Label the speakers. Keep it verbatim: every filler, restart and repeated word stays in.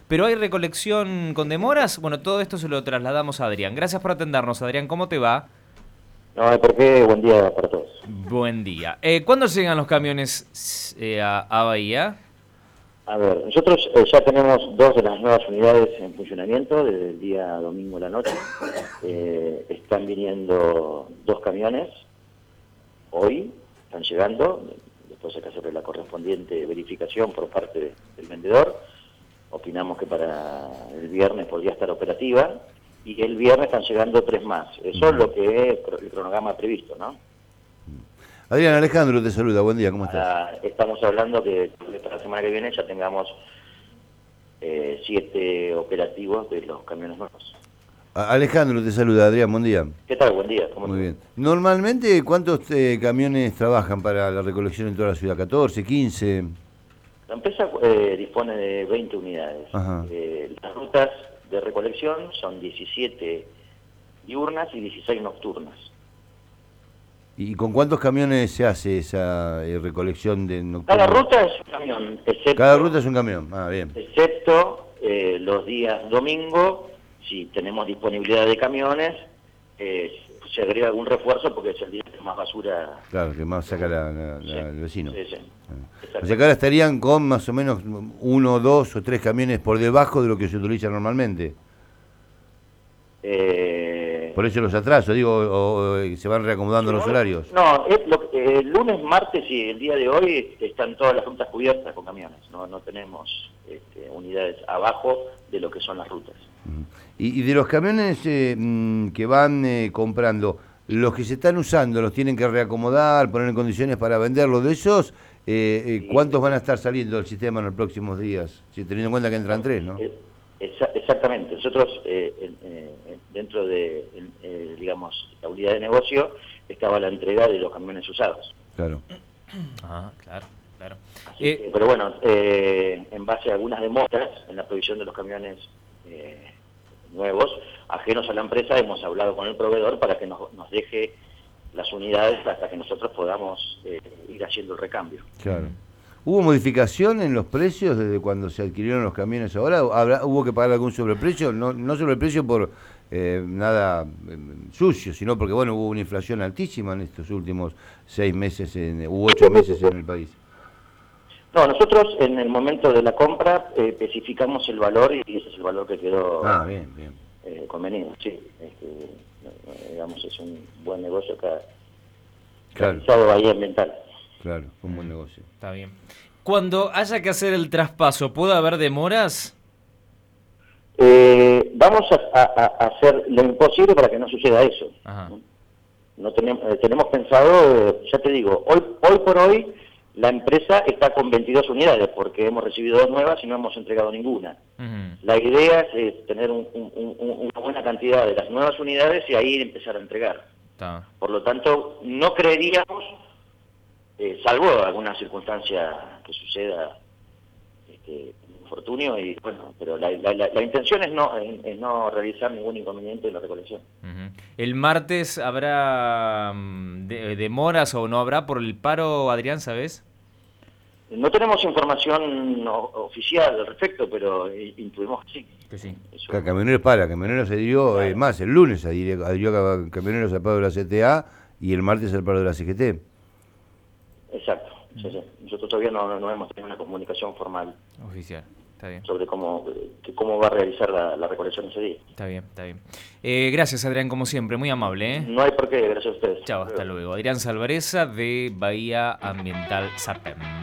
Speaker 1: pero hay recolección con demoras. Bueno, todo esto se lo trasladamos a Adrián. Gracias por atendernos, Adrián. ¿Cómo te va?
Speaker 2: No hay por qué. Buen día para todos.
Speaker 1: Buen día. Eh, ¿Cuándo llegan los camiones eh, a, a Bahía?
Speaker 2: A ver, nosotros eh, ya tenemos dos de las nuevas unidades en funcionamiento desde el día domingo a la noche. Eh, están viniendo dos camiones hoy, están llegando. Después hay que hacerle la correspondiente verificación por parte de, del vendedor. Opinamos que para el viernes podría estar operativa. Y el viernes están llegando tres más. Eso es lo que es el cronograma previsto, ¿no?
Speaker 3: Adrián, Alejandro te saluda, buen día, ¿cómo estás?
Speaker 2: Ah, estamos hablando que para la semana que viene ya tengamos eh, siete operativos de los camiones nuevos.
Speaker 3: A- Alejandro te saluda, Adrián, buen día.
Speaker 2: ¿Qué tal? Buen día. ¿Cómo
Speaker 3: Muy
Speaker 2: te...
Speaker 3: bien. Normalmente, ¿cuántos eh, camiones trabajan para la recolección en toda la ciudad? ¿catorce, quince?
Speaker 2: La empresa eh, dispone de veinte unidades. Eh, las rutas de recolección son diecisiete diurnas y dieciséis nocturnas.
Speaker 3: ¿Y con cuántos camiones se hace esa eh, recolección de nocturna?
Speaker 2: Cada ruta es un camión, excepto,
Speaker 3: Cada ruta es un camión, ah, bien.
Speaker 2: Excepto eh, los días domingo, si tenemos disponibilidad de camiones, eh, se agrega algún refuerzo porque es el día que más basura...
Speaker 3: Claro, que más saca la, la,
Speaker 2: sí,
Speaker 3: la, el vecino.
Speaker 2: Sí, sí.
Speaker 3: Ah. O sea que ahora estarían con más o menos uno, dos o tres camiones por debajo de lo que se utiliza normalmente.
Speaker 2: Eh,
Speaker 3: Por eso los atrasos, digo, o, o, se van reacomodando los horarios.
Speaker 2: No, es lo, eh, el lunes, martes y el día de hoy están todas las rutas cubiertas con camiones. No, no tenemos este, unidades abajo de lo que son las rutas.
Speaker 3: Uh-huh. y, y de los camiones eh, mmm, que van eh, comprando, los que se están usando, los tienen que reacomodar, poner en condiciones para venderlos. De esos, eh, eh, ¿cuántos van a estar saliendo del sistema en los próximos días? Si teniendo en cuenta que entran tres, ¿no?
Speaker 2: Eh, Exa exactamente. Nosotros, eh, eh, dentro de, eh, digamos, la unidad de negocio, estaba la entrega de los camiones usados.
Speaker 3: Claro.
Speaker 1: Ah, claro, claro.
Speaker 2: Eh, que, pero bueno, eh, en base a algunas demoras en la provisión de los camiones eh, nuevos, ajenos a la empresa, hemos hablado con el proveedor para que nos, nos deje las unidades hasta que nosotros podamos eh, ir haciendo el recambio.
Speaker 3: Claro. ¿Hubo modificación en los precios desde cuando se adquirieron los camiones ahora? ¿Habrá, ¿Hubo que pagar algún sobreprecio? No, no sobreprecio por eh, nada eh, sucio, sino porque bueno hubo una inflación altísima en estos últimos seis meses en, u ocho meses en el país.
Speaker 2: No, nosotros en el momento de la compra eh, especificamos el valor y ese es el valor que quedó
Speaker 3: ah, bien, bien.
Speaker 2: Eh, convenido. Sí, este, digamos, es un buen negocio acá,
Speaker 3: claro.
Speaker 2: realizado ahí ambiental.
Speaker 3: Claro, un buen negocio.
Speaker 1: Está bien. Cuando haya que hacer el traspaso, ¿puede haber demoras?
Speaker 2: Eh, vamos a, a, a hacer lo imposible para que no suceda eso.
Speaker 1: Ajá.
Speaker 2: No tenemos, eh, tenemos pensado, ya te digo, hoy, hoy por hoy la empresa está con veintidós unidades porque hemos recibido dos nuevas y no hemos entregado ninguna. Uh-huh. La idea es eh, tener un, un, un, una buena cantidad de las nuevas unidades y ahí empezar a entregar. Está. Por lo tanto, no creeríamos, eh, salvo alguna circunstancia que suceda, este, infortunio, y bueno, pero la, la, la, la intención es no, es, es no realizar ningún inconveniente en la recolección.
Speaker 1: Uh-huh. ¿El martes habrá de, demoras o no habrá por el paro, Adrián, sabes?
Speaker 2: No tenemos información o, oficial al respecto, pero intuimos que sí.
Speaker 1: Que sí.
Speaker 3: Eso. Camioneros para, Camioneros se adhirió, claro. eh, más, el lunes adhirió, adhirió Camioneros al paro de la C T A y el martes al paro de la C G T.
Speaker 2: Exacto. Sí, sí. Nosotros todavía no, no hemos tenido una comunicación formal
Speaker 1: oficial. Está bien.
Speaker 2: Sobre cómo, cómo va a realizar la, la recolección ese día.
Speaker 1: Está bien, está bien. Eh, gracias, Adrián, como siempre, muy amable. ¿eh?
Speaker 2: No hay por qué, gracias a ustedes.
Speaker 1: Chao, hasta luego. Adrián Salvareza de Bahía Ambiental Sapem.